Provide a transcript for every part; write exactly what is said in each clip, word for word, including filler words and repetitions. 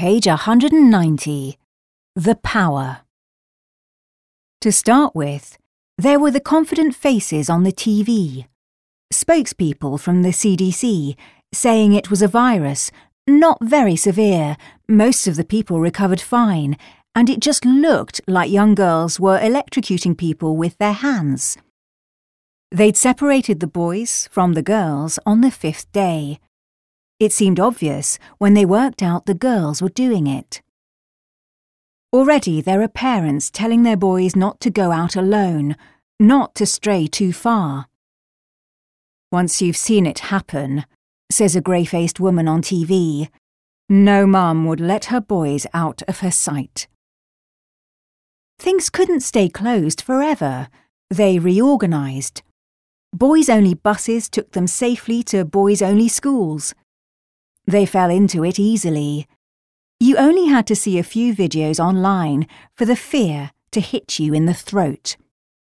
Page one hundred ninety. The Power. To start with, there were the confident faces on the T V. Spokespeople from the C D C saying it was a virus, not very severe, most of the people recovered fine, and it just looked like young girls were electrocuting people with their hands. They'd separated the boys from the girls on the fifth day. It seemed obvious when they worked out the girls were doing it. Already there are parents telling their boys not to go out alone, not to stray too far. Once you've seen it happen, says a grey-faced woman on T V, no mum would let her boys out of her sight. Things couldn't stay closed forever. They reorganised. Boys-only buses took them safely to boys-only schools. They fell into it easily. You only had to see a few videos online for the fear to hit you in the throat.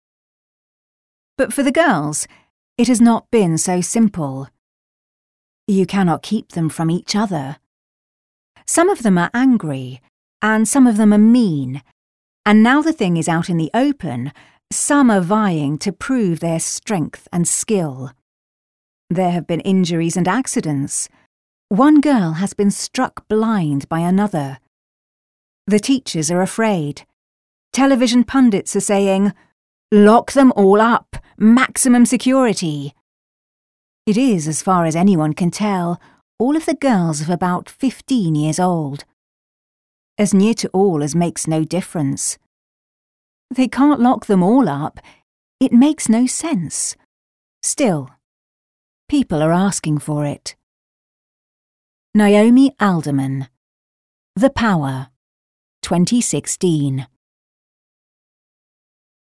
But for the girls, it has not been so simple. You cannot keep them from each other. Some of them are angry, and some of them are mean, and now the thing is out in the open, some are vying to prove their strength and skill. There have been injuries and accidents. One girl has been struck blind by another. The teachers are afraid. Television pundits are saying, "Lock them all up, maximum security." It is, as far as anyone can tell, all of the girls of about fifteen years old. As near to all as makes no difference. They can't lock them all up. It makes no sense. Still, people are asking for it. Naomi Alderman. The Power, twenty sixteen.